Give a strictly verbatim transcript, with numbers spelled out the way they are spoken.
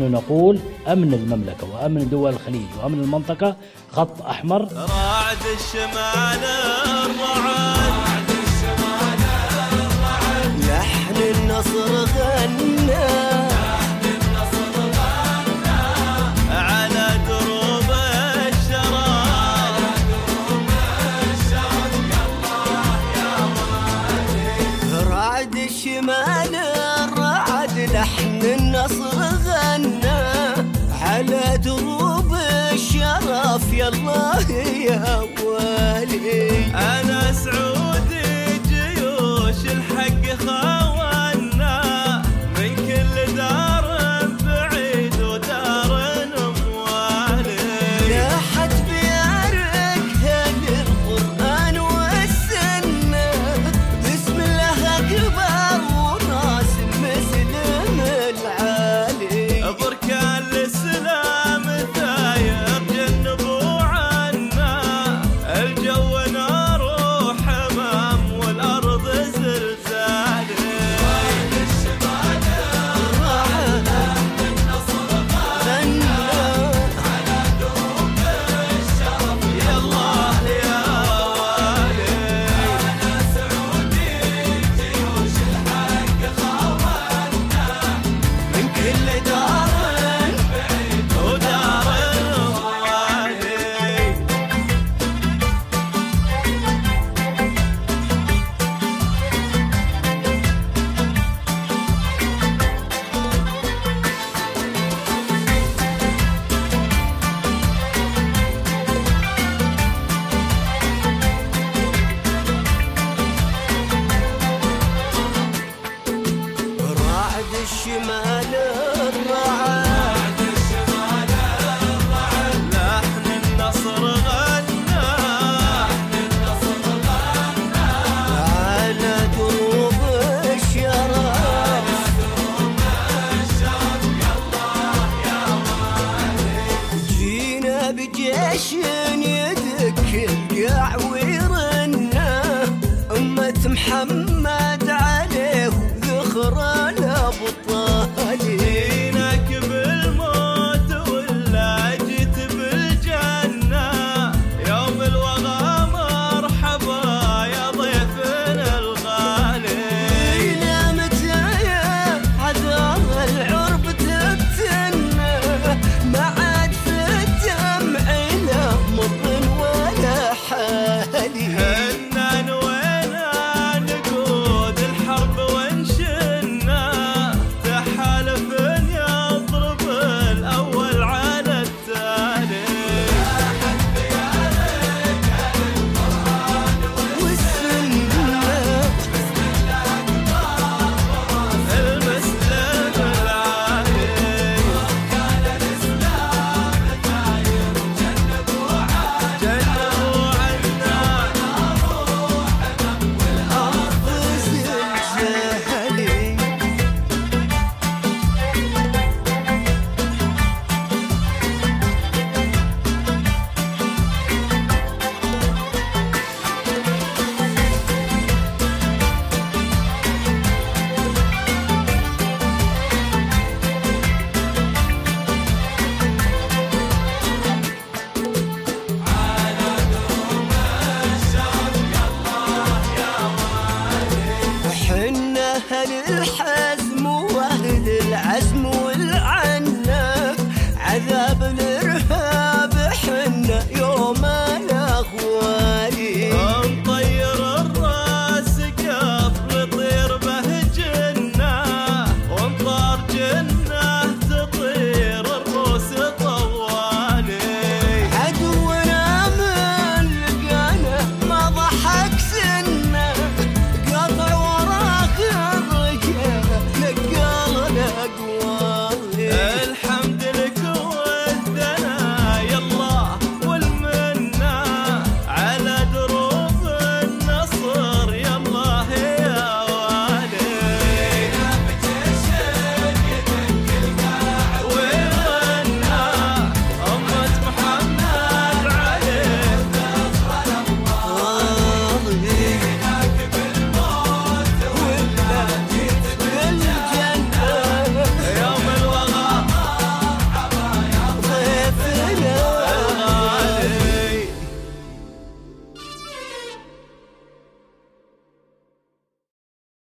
ونحن نقول أمن المملكة وأمن دول الخليج وأمن المنطقة خط أحمر. رعد الشمال الرعد لحن النصر غنى على دروب الشراب رعد الشمال الرعد لحن النصر غنى على دروب الشرف يالله يا والي. أنا سعودي جيوش الحق خوانا من كل دار بعيد ودار موالي. لاحت بياركها للقرآن والسنة بسم الله أكبر وراس المسلم العالي. بركان الإسلام ثاير جنبوا عنا الجو نار وحمام والأرض زلزالي. وين الشمال الرعد النصر غنى على دروب الشرف يالله يا والي. أنا سعودي جيوش الحق خوانا من كل دار بعيد ودار موالي. رعد الشمال الرعد لحن النصر غنى على دروب الشرف جينا بجيش يدك القاع ويرنا أمة محمد